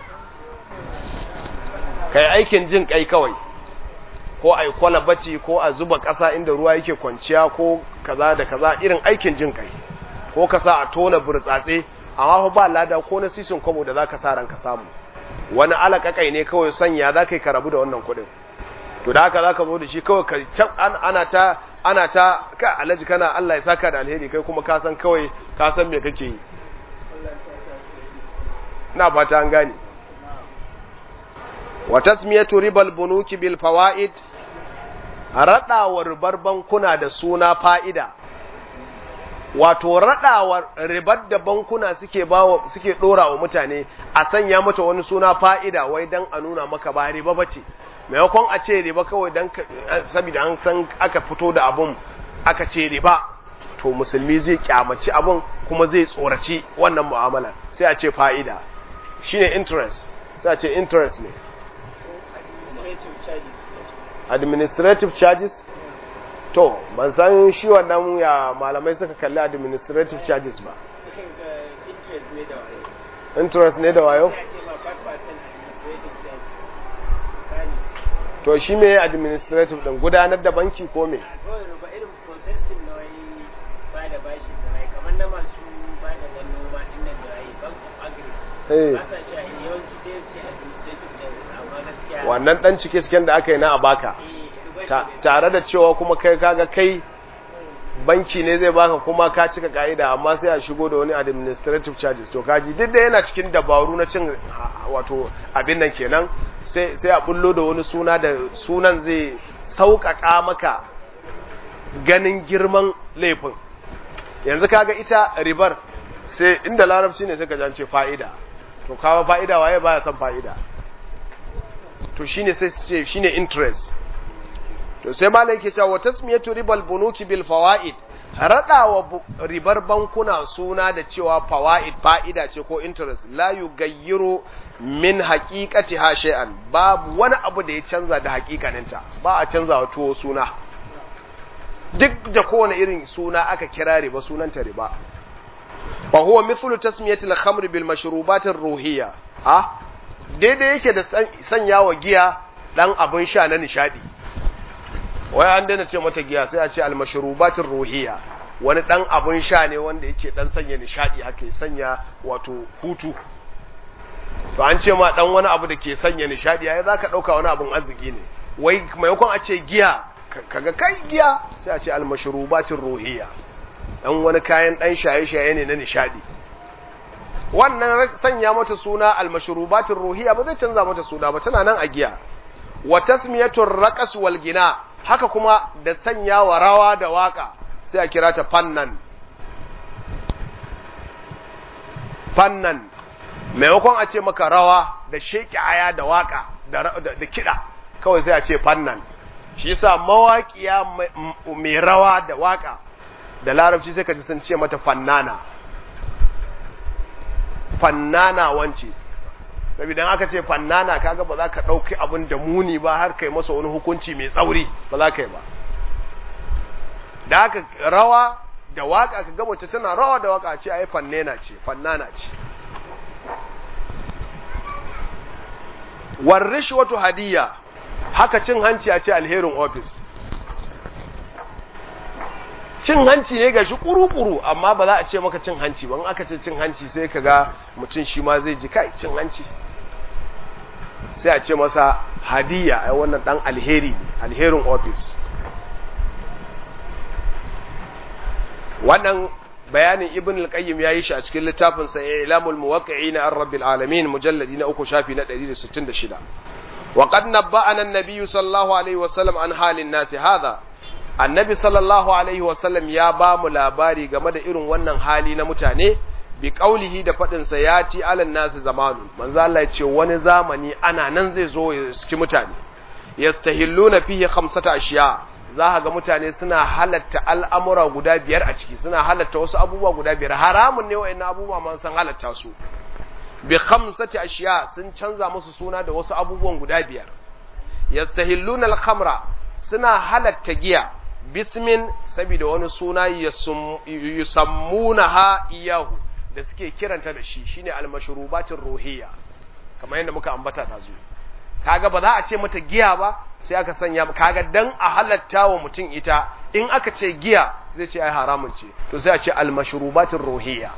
kai aikin jin kai kawai, ko a yi kwalabaci ko a zuba ƙasa inda ruwa yake kwanciya ko kaza da kaza, irin aikin jin kai, ko ka sa a tona burtsatse amma ba lada ko na sisin kwabo da za ka sa ranka samu, wani alaƙaƙai ne kawai sanya za ka yi karabu da wannan kuɗin. To da haka za ka zo da shi kawai ana ta ka alaji kana Allah ya saka da alheri, kai kuma ka san kawai ka san me kake yi. ina fata an gane. wa tasmiyatu ribal bunuki bil fawaid, radawar ribar bankuna da suna fa'ida, wato radawar ribar da bankuna suke dora wa mutane a sanya mata wani suna fa'ida wai dan a nuna maka ba riba bace, maimakon a ce riba kawai dan saboda an san aka fito da abun aka ce riba, to musulmi zai kyamaci abun kuma zai tsoraci wannan mu'amala, sai a ce fa'ida shine interest, sai a ce interest ne. Administrative charges to ban san shi wannan ya malamai suka kalli administrative charges ba. Interest ne da wayo. To shi me administrative din, gudanar da banki ko me? Wannan dan cike-ciken da aka yi na a baka tare da cewa kuma kai kaga kai banki ne zai baka kuma ka cika ka'ida, amma sai a shigo da wani administrative charges. To kaji duk da yana cikin dabaru na cin wato abin nan kenan, sai a bullo da wani suna da sunan zai sauƙaƙa maka ganin girman laifin. Yanzu kaga ita ribar sai inda larabci ne sai ka jance fa'ida, to kawo fa'ida waye baya son fa'ida, to shine sai ce shine interest. To sai malai yake cewa tasmiyatu ribal bunuki bil fawaid, radawa ribar bankuna suna da cewa fawaid fa'ida ce ko interest, la yugayyiru min haqiqatiha shay'an, babu wani abu da ya canza da haƙiƙaninta, ba a canza wa tuwo suna, duk da kowane irin suna aka kira riba sunanta riba. Wa huwa mithlu tasmiyati al-khamr bil mashrubat ar-ruhiyya, daidai yake da sanya wa giya dan abin sha na nishadi. Wai an daina ce mata giya sai a ce al-mashrubat ar-ruhiyya, wani dan abin sha ne wanda yake dan sanya nishadi, haka ya sanya wato hutu. To an ce ma dan wani abu da ke sanya nishadi, ai zaka dauka wani abun arziki ne. Wai maimakon a ce giya kaga kai giya, sai a ce al-mashrubat ar-ruhiyya, dan wani kayan dan shaye-shaye ne na nishadi. Wannan sanya mata suna al-mashrubatir ruhiyya ba zai canza mata suna ba, tana nan a giya. Wa tasmiyatur raqas wal gina, haka kuma da sanya wa rawa da waka sai a kira ta fannan. Fannan maimakon a ce maka rawa da sheki aya da waka da kida, kawai sai a ce fannan. Shi yasa mawaƙiya mai rawa da waka da larabci sai ka ji sun ce mata fannana, fannana wance. Saboda aka ce fannana kaga ba za ka ɗauki abin da muni ba har kai masa wani hukunci mai tsauri, ba za ka yi ba. Da haka rawa da waka ka ga mace tana rawa da waka ce ai fannena ce, fannana ce. Warrishwatu hadiyya, haka cin hanci a ce alherin office. Cin hanci ne ga shi kuru-kuru, amma ba za a ce maka cin hanci ba. In aka ce cin hanci sai ka ga mutum shi ma zai ji kai cin hanci, sai a ce masa hadiyya, ai wannan dan alheri ne, alherin office. Wannan bayanin Ibn al-Qayyim yayi shi a cikin littafin sa Ilamul Muwaqqi'in ar-Rabbil Alamin, mujalladi na 3 shafi na 166. wa qad nabba'ana an-nabiy sallallahu alaihi wasallam an halin nasi hadha, annabi sallallahu alaihi wasallam ya ba mu labari game da irin wannan hali na mutane, bi qaulihi da fadin sa yati alan nasi zamanu, manzo Allah ya ce wani zamani ana nan zai zo ya saki mutane, yastahilluna fihi khamsata ashiya, za ga mutane suna halatta al'amura guda biyar a ciki, suna halatta wasu abubuwa guda biyar, haramun ne wa'annan abubuwa man san halatta su. bi khamsati ashiya sun canza musu suna da wasu abubuwan guda biyar. Yastahilluna al-khamra suna halatta giya bismin saboda wani suna yusammunaha iyahu da suke kiranta da shi shine al-mashrubatir ruhiyya kamar yadda muka ambata dazu. Kaga ba za a ce mata giya ba sai aka sanya kaga dan a halatta wa mutum ita in aka ce giya zai ce ai haramun ce to sai a ce al-mashrubatir ruhiyya.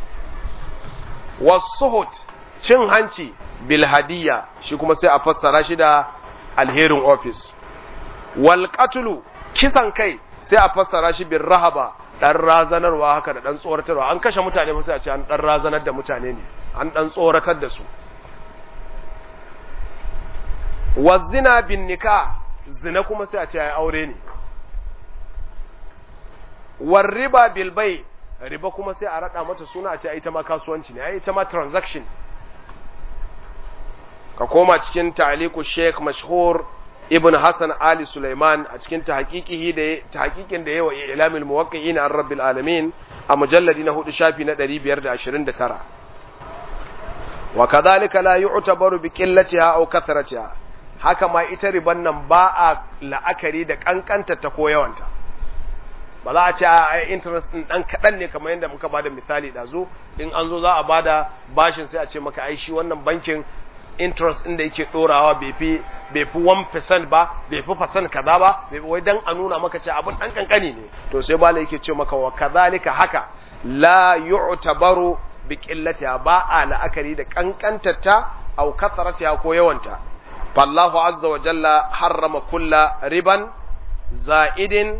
Was-suhut cin hanci bil hadiyya shi kuma sai a fassara shi da alherin office. Wal qatlu kisan kai sai a fassara shi bil rahaba dan razanarwa haka da dan tsoratarwa an kashe mutane ba sai a ce an dan razanar da mutane ne an dan tsoratar da su. Wazina bin nikah zina kuma sai a ce ai aure ne. War riba bil bay riba kuma sai a rada mata suna a ce ita ma kasuwanci ne ai ita ma transaction. Ka koma cikin ta'liqu Sheikh Mashhur Ibn Hassan Ali Sulaiman a cikin tahqiqin da yawa Ilamul Muwaqqi'in an Rabbil Alamin a mujalladi na 4 shafi na 529. Wa kadhalika la yu'tabaru bi qillatiha aw kathratiha haka ma ita riban nan ba a la'akari da kankanta ta ko yawanta. Ba za a ce a interest din dan kadan ne kamar yadda muka bada misali dazu in an zo za a bada bashin sai a ce maka ai shi wannan bankin interest din da yake dorawa bai fi 1% ba bai fi percent kaza ba wai dan a nuna maka ce abin dan kankani ne to sai bala yake ce maka wa kadhalika haka la yu'tabaru bi qillatiha ba a la'akari da kankantarta aw kasratiha ko yawanta. Fallahu azza wa jalla harrama kulla riban za'idin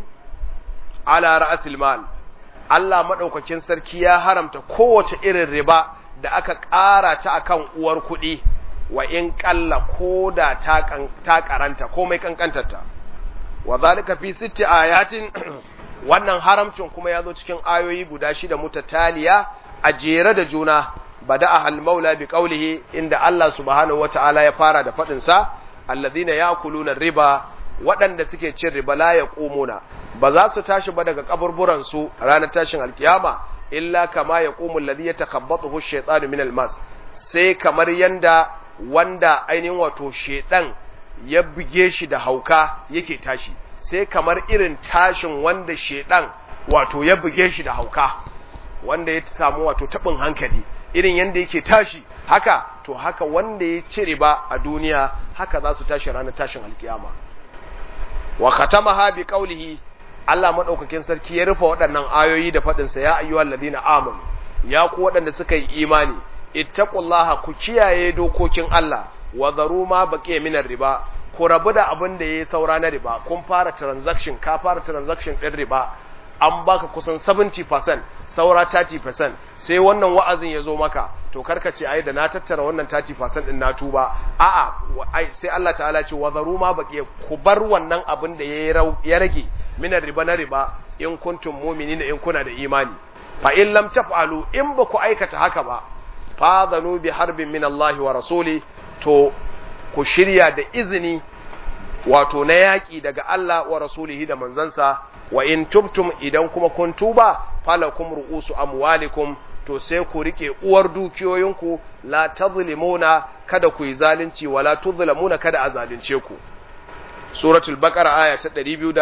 ala ra'sil mal. Allah madaukakin sarki ya haramta kowace irin riba da aka ƙara ta akan uwar kuɗi wa in ƙalla koda ta karanta komai kankantarta. Wa zalika fi 6 ayatin wannan haramcin kuma yazo cikin ayoyi guda 6 mutataliya a jere da juna. Bada'a al-maula bi qawlihi inda Allah subhanahu wata'ala ya fara da fadin sa alladhina ya'kuluna riba waɗanda suke cin riba la yaqumuna ba za su tashi ba daga kaburburan su ranar tashin alkiyama illa kama yaqumu alladhi yatakhabbathu ash-shaytanu min al-mas sai kamar yanda wanda ainihin wato shedan ya buge shi da hauka yake tashi sai kamar irin tashin wanda shedan wato ya buge shi da hauka wanda ya samu wato tabin hankali irin yanda yake tashi haka to haka wanda ya ci riba a duniya haka za su tashi ranar tashin alkiyama. Wa khatamaha bi qawlihi Allah madaukakin sarki ya rufe waɗannan ayoyi da fadin sa ya ayyuhal ladina amanu ya ku waɗanda suka yi imani ittaqullaha ku kiyaye dokokin Allah wa zaru ma baqiya minar riba ku rabu da abin da yayi saura na riba kun fara transaction ka fara transaction din riba an baka kusan 70% saura 30% sai wannan wa'azin ya zo maka to karka ce ai da na tattara wannan 30% din na tuba a'a sai Allah ta'ala ce wa zaru ma baqiya ku bar wannan abin da ya rage minar riba na riba in kuntum mu'minina in kuna da imani fa in lam taf'alu in ba ku aikata haka ba fadhanu bi harbin min Allah wa rasuli to ku shirya da izini wato na yaki daga Allah wa rasulihi da manzansa wa in tubtum idan kuma kun tuba falakum ru'usu amwalikum to sai ku rike uwar dukiyoyinku la tazlimuna kada ku yi zalunci wala tuzlamuna kada a zalunce ku. Suratul Baqara aya ta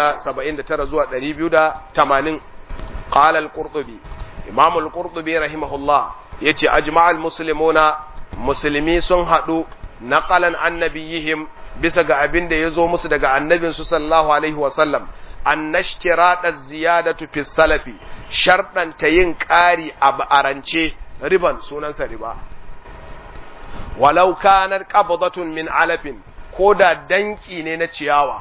279 zuwa 280. Qala al-Qurtubi Imam al-Qurtubi rahimahullah yace ajma'al muslimuna muslimi sun hadu naqalan annabiyihim bisa ga abin da yazo musu daga annabinsu sallallahu alaihi wa sallam annashtirata ziyadatu fi salafi shartan tayin ƙari a arance riban sunansa riba walau kanar qabdatun min alafin koda danki ne na ciyawa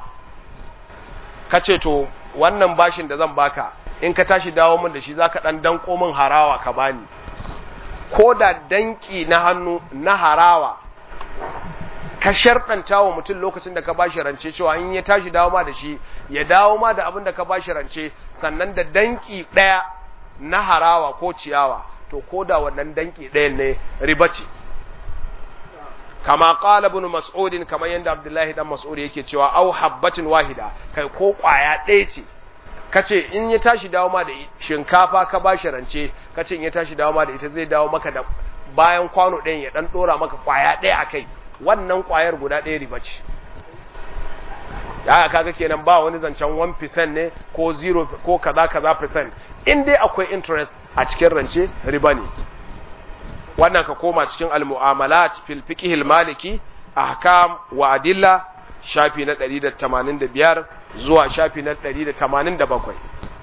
kace to wannan bashin da zan baka in ka tashi dawo min da shi zaka dan danko min harawa ka bani koda danki na hannu na harawa ka sharɗanta wa mutum lokacin da ka bashi rance cewa in ya tashi dawo ma da shi ya dawo ma da abin da ka bashi rance sannan da danki ɗaya na harawa ko ciyawa to ko da wannan danki ɗayan ne riba ce kama qala ibn mas'ud kamar yanda abdullahi dan mas'ud yake cewa au habbatin wahida kai ko kwaya ɗaya ce kace in ya tashi dawo ma da shinkafa ka bashi rance kace in ya tashi dawo ma da ita zai dawo maka da bayan kwano ɗayan ya ɗan ɗora maka ƙwaya ɗaya a kai, wannan ƙwayar guda ɗaya riba ce. Ya kaga kenan ba wani zancen 1% ne ko 0 ko kaza percent, in dai akwai interest a cikin rance riba ne. Wannan ka koma cikin al-mu'amalat fil fiqh al-maliki ahkam wa adilla shafi na 185 zuwa shafi na 187.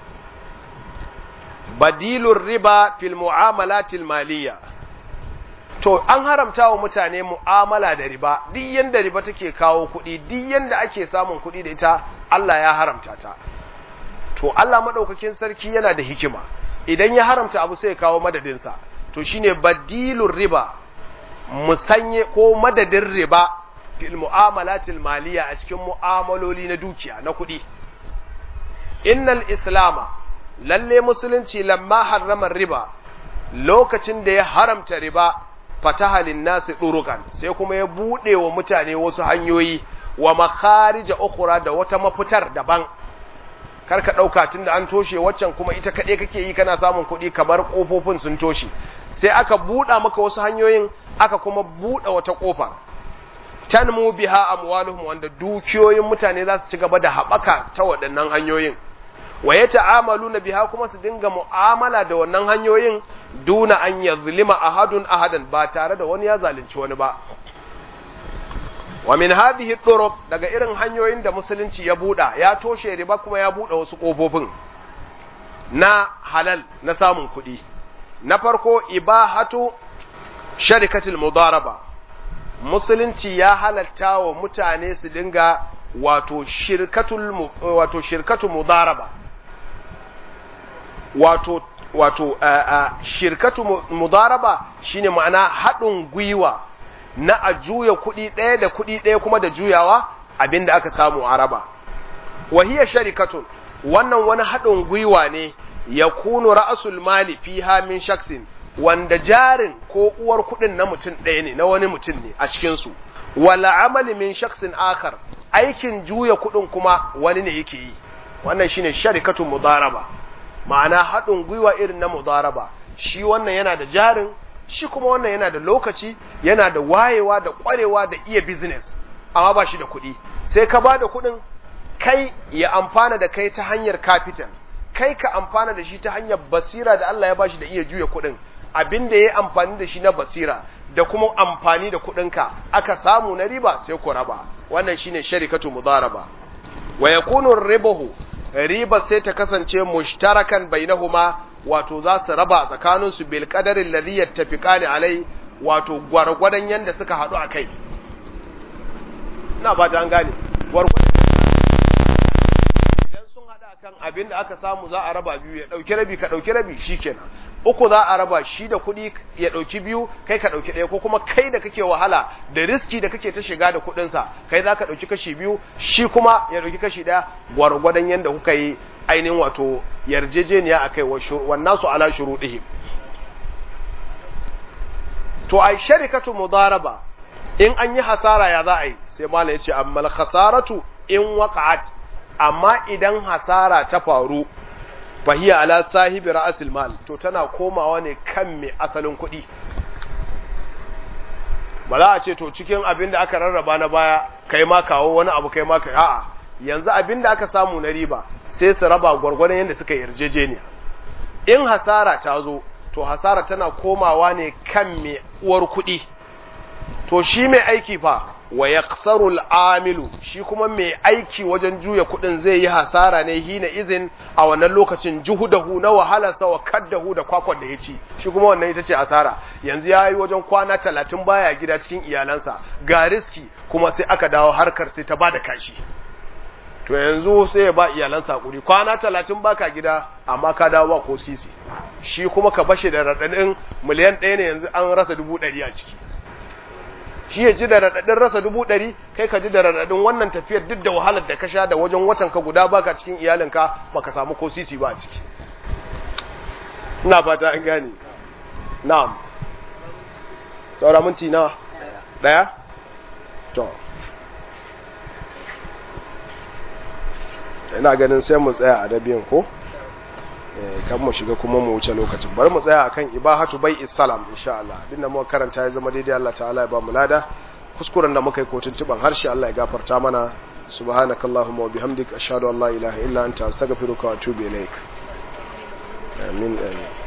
Badilur riba fil mu'amalatil maliyya. To an haramta wa mutane mu'amala da riba, duk yanda riba take kawo kuɗi, duk yanda ake samun kuɗi da ita, Allah ya haramta ta. To Allah madaukakin sarki yana da hikima, idan ya haramta abu sai ya kawo madadinsa. To shine badilur riba, musanye ko madadin riba fil mu'amalatil maliyya a cikin mu'amaloli na dukiya na kuɗi. Innal islama, lalle musulunci lamma harrama riba, lokacin da ya haramta riba, fataha linnasi durukan, sai kuma ya bude wa mutane wasu hanyoyi wa makharija ukhra, da wata mafitar daban. Karka dauka tunda an toshe waccan kuma ita kade kake yi kana samun kuɗi, kamar kofofin sun toshe, sai aka buda maka wasu hanyoyin, aka kuma buda wata kofa. Tanmu biha amwaluhum, wanda dukiyoyin mutane za su ci gaba da haɓaka ta waɗannan hanyoyin. Wa yata'amaluna biha, kuma su dinga mu'amala da wannan hanyoyin, duna an yazlima ahadun ahadan, ba tare da wani ya zalunci wani ba. Wa min hadhihi turuq, daga irin hanyoyin da musulunci ya buɗa, ya toshe riba kuma ya buɗe wasu kofofin na halal na samun kuɗi. Na farko, ibahatu sharikatul mudaraba, musulunci ya halatta wa mutane su dinga wato shirkatu mudaraba, shirkatu mudaraba shine ma'ana haɗin gwiwa na a juya kuɗi ɗaya da kuɗi ɗaya kuma da juyawa abinda aka samu a raba. Wahiya sharikatun, wannan wani haɗin gwiwa ne, ya kunu ra'asul mali fiha min shaksin, wanda jarin ko uwar kuɗin na mutum ɗaya ne, na wani mutum ne a cikinsu. Wala amali min shaksin akar, aikin juya kuɗin kuma wani ne yake yi. Wannan shine sharikatun mudaraba, ma'ana haɗin gwiwa irin na mudaraba. Shi wannan yana da jarin, shi kuma wannan yana da lokaci, yana da wayewa da ƙwarewa da iya business, amma ba shi da kuɗi. Sai ka ba da kuɗin, kai ya amfana da kai ta hanyar capital, kai ka amfana da shi ta hanyar basira da Allah ya bashi da iya juya kuɗin. Abin da ya yi amfani da shi na basira da kuma amfani da kuɗinka aka samu na riba, sai ku raba. Wannan shine sharikatu mudaraba. Wa yakunu ribahu, riba sai ta kasance mushtarakan bainahuma, wato za su raba tsakanin su bil qadari alladhi yattafiqani alai, wato gwargwadon yanda suka hadu akai. Ina ba ta an gane, gwargwadon idan sun hada kan abin da aka samu za a raba biyu, ya dauki rabi ka dauki rabi, shikenan. Uku za a raba, shi da kuɗi ya ɗauki biyu, kai ka ɗauki ɗaya, ko kuma kai da kake wahala da riski da kake ta shiga da kuɗinsa, kai za ka ɗauki kashi biyu, shi kuma ya ɗauki kashi ɗaya, gwargwadon yadda kuka yi ainihin wato yarjejeniya a kai, wannan su ala shuruɗihim. To ai sharikatu mudaraba, in an yi hasara ya za a yi, sai malam ya ce amma khasaratu in waqa'at, amma idan hasara ta faru, fahiya ala sahibi ra'asil mal, to tana komawa ne kan mai asalin kuɗi. Ba za a ce to cikin abin da aka rarraba na baya kai ma kawo wani abu kai ma kai, a'a, yanzu abin da aka samu na riba sai su raba gwargwadon yadda suka yarjejeniya. In hasara ta zo, to hasara tana komawa ne kan mai uwar kuɗi. To shi mai aiki fa, wa yaqsaru al-amilu, shi kuma mai aiki wajen juya kudin zai yi hasara ne hina izin a wannan lokacin, juhudahu na wahalarsa wa kaddahu da kwakwar da ya ci, shi kuma wannan ita ce asara. Yanzu ya yi wajen kwana 30 baya gida cikin iyalansa, ga riski kuma sai aka dawo harkar sai ta bada kashi. To yanzu sai ya ba iyalansa hakuri, kwana 30 baka gida amma ka dawo ba ko sisi, shi kuma ka bashe da radadin miliyan 1 ne, yanzu an rasa 100 a ciki. Shi ya ji da raɗaɗin rasa 100, kai ka ji da raɗaɗin wannan tafiyar duk da wahalar da ka sha da wajen watan ka guda baka cikin iyalinka baka samu ko sisi ba a ciki. Ina fata an gane. Na'am. Saura minti na ɗaya? To. Ina ganin sai mu tsaya a dabiyan ko? kan mu shiga kuma mu wuce lokacin. Bari mu tsaya akan ibahatu bai'is salam insha Allah. Abinda muka karanta ya zama daidai Allah ta'ala ya ba mu lada. Kuskuren da muka yi ko tuntuban harshe Allah ya gafarta mana. Subhanakallahumma wa bihamdika ashhadu an la ilaha illa anta astaghfiruka wa atubu ilaik. Amin.